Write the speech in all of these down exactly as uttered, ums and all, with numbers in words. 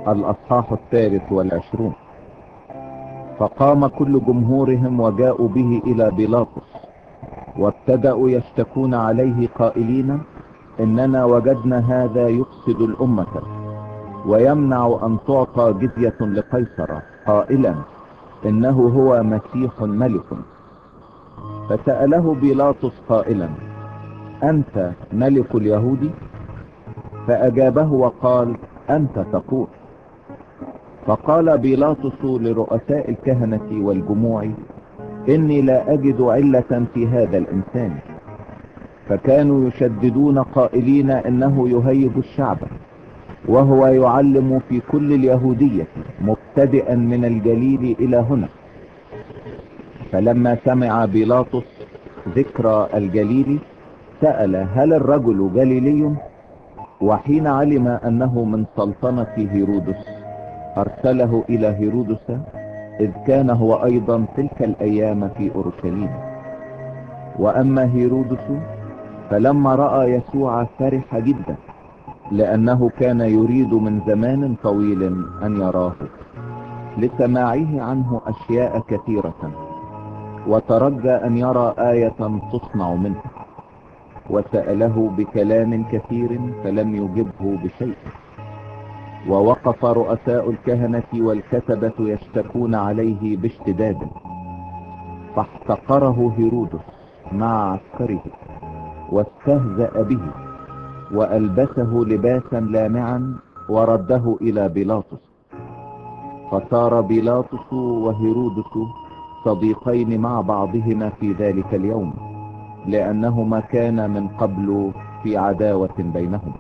الأصحاح الثالث والعشرون. فقام كل جمهورهم وجاءوا به إلى بيلاطس، وابتدأوا يشتكون عليه قائلين: إننا وجدنا هذا يفسد الأمة ويمنع أن تعطى جزية لقيصر، قائلا: إنه هو مسيح ملك. فسأله بيلاطس قائلا: أنت ملك اليهود؟ فأجابه وقال: أنت تقول. فقال بيلاطس لرؤساء الكهنة والجموع: إني لا أجد علة في هذا الإنسان. فكانوا يشددون قائلين: إنه يهيج الشعب، وهو يعلم في كل اليهودية مبتدئا من الجليل إلى هنا. فلما سمع بيلاطس ذكر الجليل سأل: هل الرجل جليلي؟ وحين علم أنه من سلطنة هيرودس أرسله إلى هيرودس، إذ كان هو أيضا تلك الأيام في أورشليم. وأما هيرودس فلما رأى يسوع فرح جدا، لأنه كان يريد من زمان طويل أن يراه، لسماعه عنه أشياء كثيرة، وترجى أن يرى آية تصنع منه. وسأله بكلام كثير فلم يجبه بشيء. ووقف رؤساء الكهنة والكتبة يشتكون عليه باشتداد، فاحتقره هيرودس مع عسكره واستهزأ به، وألبسه لباسا لامعا ورده إلى بيلاطس. فصار بيلاطس وهيرودس صديقين مع بعضهما في ذلك اليوم، لأنهما كان من قبل في عداوة بينهم.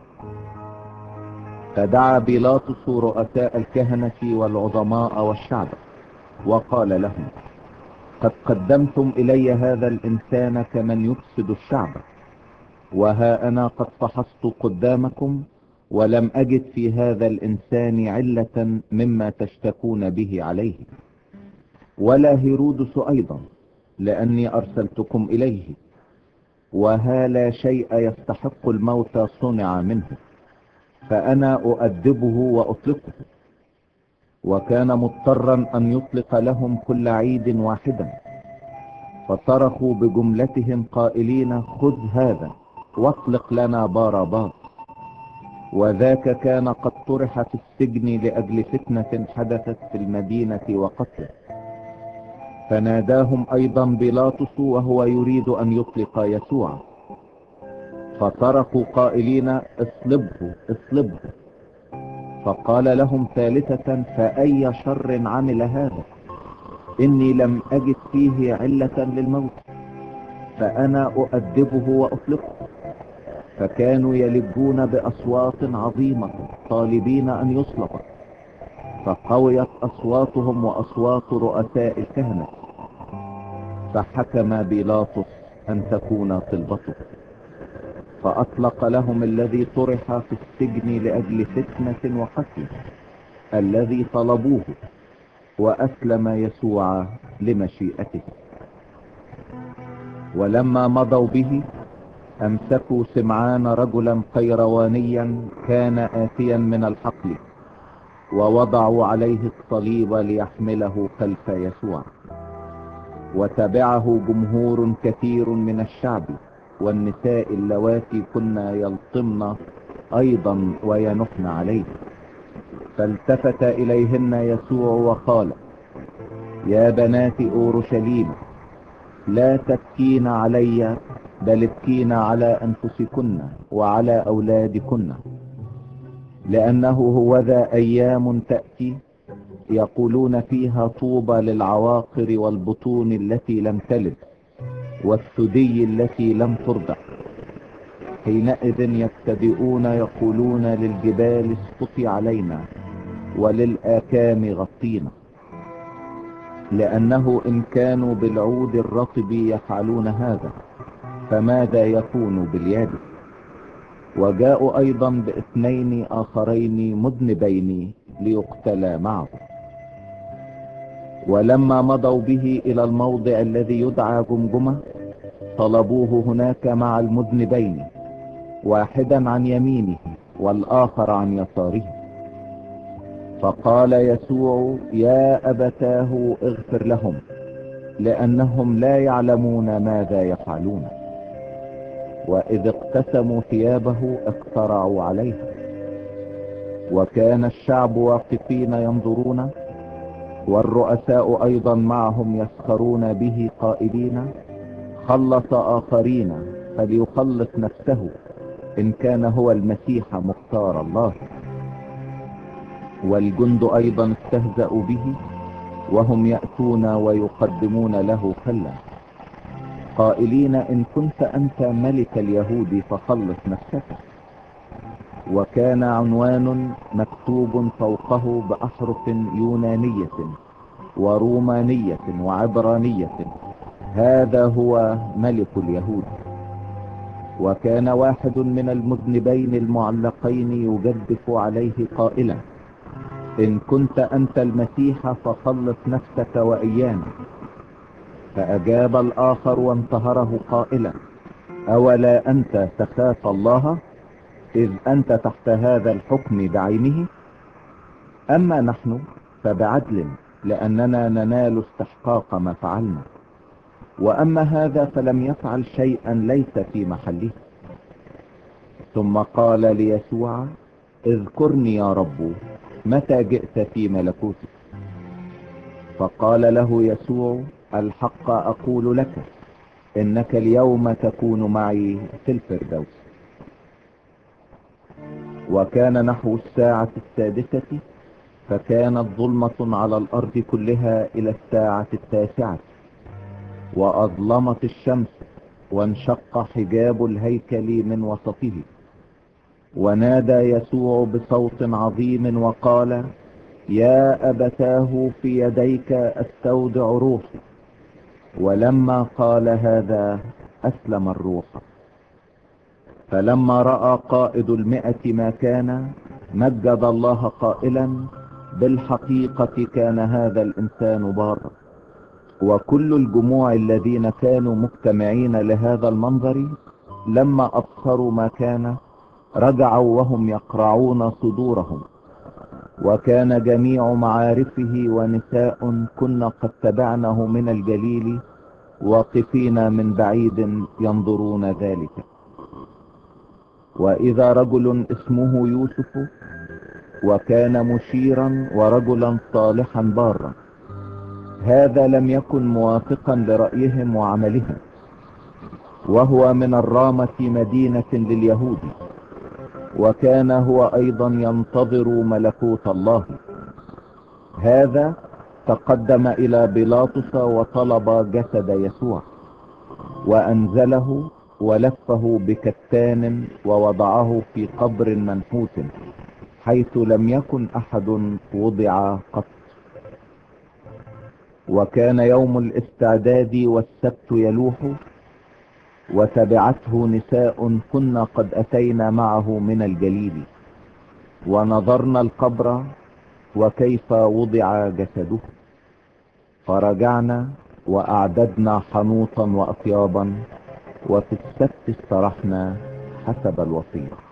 فدعا بيلاطس رؤساء الكهنة والعظماء والشعب وقال لهم: قد قدمتم إلي هذا الإنسان كمن يفسد الشعب، وها أنا قد فحصت قدامكم ولم أجد في هذا الإنسان علة مما تشتكون به عليه، ولا هيرودس أيضا، لأني أرسلتكم إليه. وها لا شيء يستحق الموت صنع منه، فأنا أؤدبه وأطلقه. وكان مضطرا أن يطلق لهم كل عيد واحدا، فصرخوا بجملتهم قائلين: خذ هذا واطلق لنا باراباس. وذاك كان قد طرح في السجن لأجل فتنة حدثت في المدينة وقتله. فناداهم أيضا بيلاطس وهو يريد أن يطلق يسوع، فصرخوا قائلين: اصلبه اصلبه. فقال لهم ثالثة: فأي شر عمل هذا؟ إني لم أجد فيه علة للموت، فأنا أؤدبه وأطلقه. فكانوا يلجون بأصوات عظيمة طالبين أن يصلب، فقويت أصواتهم وأصوات رؤساء الكهنة، فحكم بيلاطس أن تكون طلبته. فأطلق لهم الذي طرح في السجن لأجل فتنة وقتل الذي طلبوه، وأسلم يسوع لمشيئته. ولما مضوا به أمسكوا سمعان رجلا قيروانيا كان آتيا من الحقل، ووضعوا عليه الصليب ليحمله خلف يسوع. وتبعه جمهور كثير من الشعب والنساء اللواتي كن يلطمن أيضا وينحن عليه. فالتفت إليهن يسوع وقال: يا بنات أورشليم، لا تبكين علي، بل ابكين على أنفسكن وعلى أولادكن، لأنه هوذا أيام تأتي يقولون فيها طوبى للعواقر والبطون التي لم تلد والثدي التي لم ترضع. حينئذ يبتدئون يقولون للجبال اسقطي علينا وللآكام غطينا، لأنه إن كانوا بالعود الرطب يفعلون هذا فماذا يكون باليابس؟ وجاءوا أيضا باثنين آخرين مذنبين ليقتلا معه. ولما مضوا به إلى الموضع الذي يدعى جمجمة طلبوه هناك مع المذنبين، واحدا عن يمينه والآخر عن يساره. فقال يسوع: يا أبتاه اغفر لهم، لأنهم لا يعلمون ماذا يفعلون. وإذ اقتسموا ثيابه اقترعوا عليها. وكان الشعب واقفين ينظرون، والرؤساء أيضا معهم يسخرون به قائلين: خلص آخرين فليخلص نفسه إن كان هو المسيح مختار الله. والجند أيضا استهزأوا به، وهم يأتون ويقدمون له خلا قائلين: إن كنت أنت ملك اليهود فخلص نفسك. وكان عنوان مكتوب فوقه بأحرف يونانية ورومانية وعبرانية: هذا هو ملك اليهود. وكان واحد من المذنبين المعلقين يجدف عليه قائلا: إن كنت أنت المسيح فخلص نفسك وإيانا. فأجاب الآخر وانتهره قائلا: أولا أنت تخاف الله، إذ أنت تحت هذا الحكم بعينه؟ أما نحن فبعدل، لأننا ننال استحقاق ما فعلنا. وأما هذا فلم يفعل شيئا ليس في محله. ثم قال ليسوع: اذكرني يا رب متى جئت في ملكوتك. فقال له يسوع: الحق أقول لك، إنك اليوم تكون معي في الفردوس. وكان نحو الساعة السادسة، فكانت ظلمة على الأرض كلها إلى الساعة التاسعة، وأظلمت الشمس، وانشق حجاب الهيكل من وسطه. ونادى يسوع بصوت عظيم وقال: يا أبتاه في يديك أستودع روحي. ولما قال هذا أسلم الروح. فلما رأى قائد المئة ما كان، مجد الله قائلا: بالحقيقة كان هذا الإنسان بارا. وكل الجموع الذين كانوا مجتمعين لهذا المنظر لما أبصروا ما كان رجعوا وهم يقرعون صدورهم. وكان جميع معارفه ونساء كنا قد تبعنه من الجليل واقفين من بعيد ينظرون ذلك. وإذا رجل اسمه يوسف، وكان مشيرا ورجلا صالحا بارا، هذا لم يكن موافقا لرأيهم وعملهم، وهو من الرامة مدينة لليهود، وكان هو أيضا ينتظر ملكوت الله. هذا تقدم إلى بيلاطس وطلب جسد يسوع، وأنزله ولفه بكتان ووضعه في قبر منحوت، حيث لم يكن أحد وضع قط. وكان يوم الاستعداد والسبت يلوح، وتبعته نساء كنا قد أتينا معه من الجليل، ونظرنا القبر وكيف وضع جسده. فرجعنا وأعددنا حنوطا وأطيابا، وفي السبت استرحنا حسب الوصية.